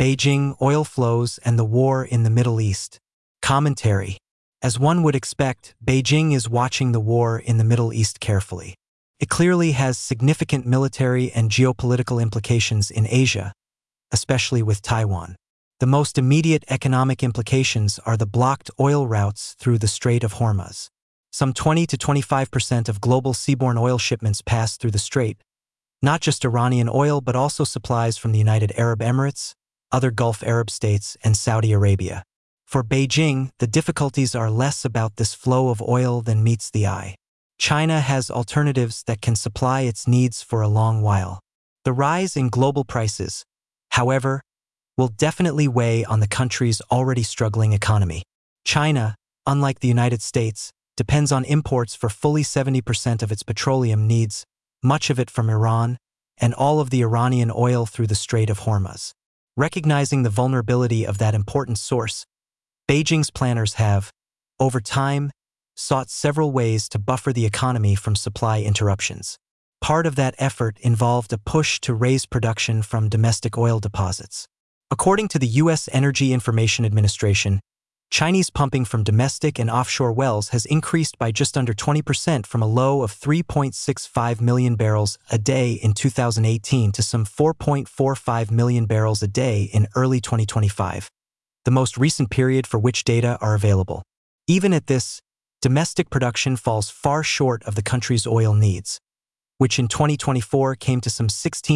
Beijing, oil flows, and the war in the Middle East. Commentary. As one would expect, Beijing is watching the war in the Middle East carefully. It clearly has significant military and geopolitical implications in Asia, especially with Taiwan. The most immediate economic implications are the blocked oil routes through the Strait of Hormuz. Some 20 to 25% of global seaborne oil shipments pass through the strait, not just Iranian oil but also supplies from the United Arab Emirates, other Gulf Arab states, and Saudi Arabia. For Beijing, the difficulties are less about this flow of oil than meets the eye. China has alternatives that can supply its needs for a long while. The rise in global prices, however, will definitely weigh on the country's already struggling economy. China, unlike the United States, depends on imports for fully 70% of its petroleum needs, much of it from Iran, and all of the Iranian oil through the Strait of Hormuz. Recognizing the vulnerability of that important source, Beijing's planners have, over time, sought several ways to buffer the economy from supply interruptions. Part of that effort involved a push to raise production from domestic oil deposits. According to the U.S. Energy Information Administration, Chinese pumping from domestic and offshore wells has increased by just under 20% from a low of 3.65 million barrels a day in 2018 to some 4.45 million barrels a day in early 2025, the most recent period for which data are available. Even at this, domestic production falls far short of the country's oil needs, which in 2024 came to some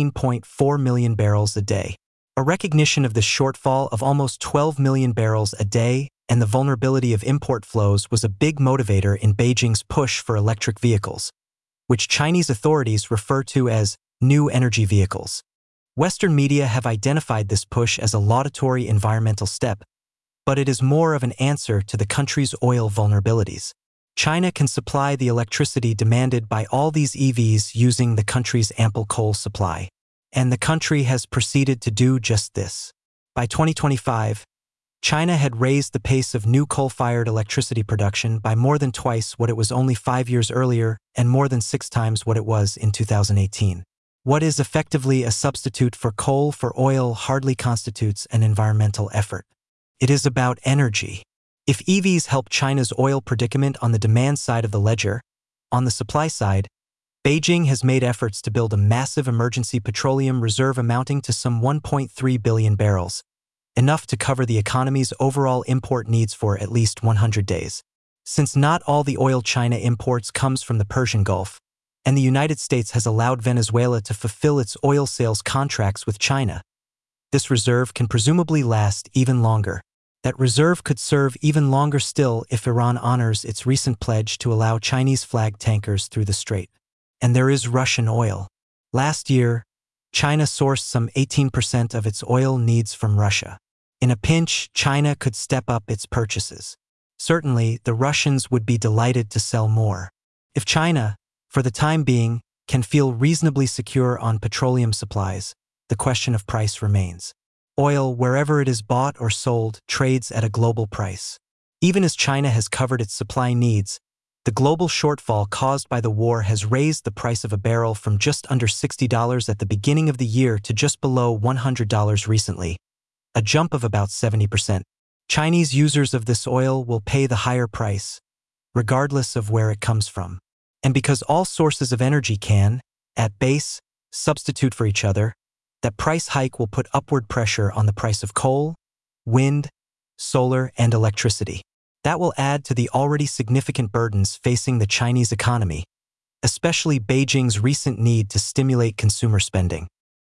16.4 million barrels a day. A recognition of this shortfall of almost 12 million barrels a day and the vulnerability of import flows was a big motivator in Beijing's push for electric vehicles, which Chinese authorities refer to as new energy vehicles. Western media have identified this push as a laudatory environmental step, but it is more of an answer to the country's oil vulnerabilities. China can supply the electricity demanded by all these EVs using the country's ample coal supply, and the country has proceeded to do just this. By 2025, China had raised the pace of new coal-fired electricity production by more than twice what it was only 5 years earlier and more than 6 times what it was in 2018. What is effectively a substitute for coal for oil hardly constitutes an environmental effort. It is about energy. If EVs help China's oil predicament on the demand side of the ledger, on the supply side, Beijing has made efforts to build a massive emergency petroleum reserve amounting to some 1.3 billion barrels, enough to cover the economy's overall import needs for at least 100 days. Since not all the oil China imports comes from the Persian Gulf, and the United States has allowed Venezuela to fulfill its oil sales contracts with China, this reserve can presumably last even longer. That reserve could serve even longer still if Iran honors its recent pledge to allow Chinese-flagged tankers through the strait. And there is Russian oil. Last year, China sourced some 18% of its oil needs from Russia. In a pinch, China could step up its purchases. Certainly, the Russians would be delighted to sell more. If China, for the time being, can feel reasonably secure on petroleum supplies, the question of price remains. Oil, wherever it is bought or sold, trades at a global price. Even as China has covered its supply needs, the global shortfall caused by the war has raised the price of a barrel from just under $60 at the beginning of the year to just below $100 recently, a jump of about 70%. Chinese users of this oil will pay the higher price, regardless of where it comes from. And because all sources of energy can, at base, substitute for each other, that price hike will put upward pressure on the price of coal, wind, solar, and electricity. That will add to the already significant burdens facing the Chinese economy, especially Beijing's recent need to stimulate consumer spending.